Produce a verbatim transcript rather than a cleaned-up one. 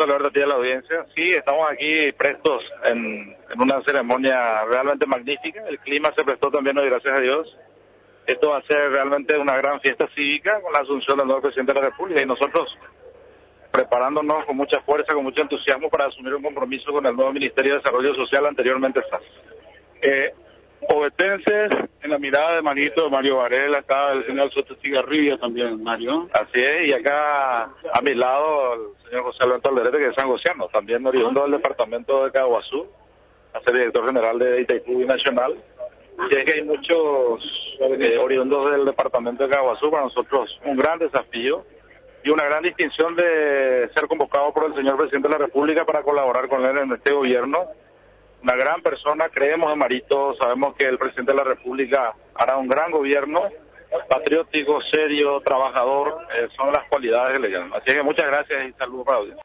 saludarte a ti a la audiencia. Sí, estamos aquí prestos en, en una ceremonia realmente magnífica. El clima se prestó también hoy, gracias a Dios. Esto va a ser realmente una gran fiesta cívica con la asunción del nuevo presidente de la República y nosotros preparándonos con mucha fuerza, con mucho entusiasmo para asumir un compromiso con el nuevo Ministerio de Desarrollo Social anteriormente S A S. Eh, obetenses, en la mirada de Marito, Mario Varela, acá el señor Soto Cigarrilla también, Mario. Así es, y acá a mi lado el señor José Alberto Alderete, que es sangociano, también oriundo del departamento de Caguazú, a ser director general de Itaipú Nacional. Y es que hay muchos eh, oriundos del departamento de Caguazú, para nosotros un gran desafío y una gran distinción de ser convocado por el señor presidente de la República para colaborar con él en este gobierno. Una gran persona, creemos en Marito, sabemos que el presidente de la República hará un gran gobierno, patriótico, serio, trabajador, eh, son las cualidades que le llaman. Así que muchas gracias y saludos para la audiencia.